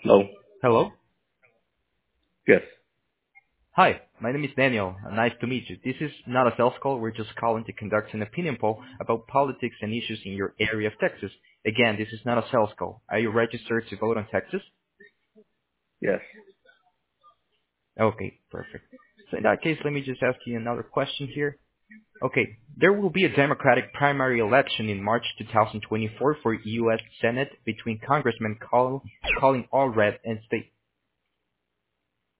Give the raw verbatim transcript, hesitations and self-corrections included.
Hello. Hello. Yes. Hi, my name is Daniel. Uh, Nice to meet you. This is not a sales call. We're just calling to conduct an opinion poll about politics and issues in your area of Texas. Again, this is not a sales call. Are you registered to vote on Texas? Yes. Okay, perfect. So in that case, let me just ask you another question here. Okay, there will be a Democratic primary election in March twenty twenty-four for U S Senate between Congressman Col- Colin Allred and State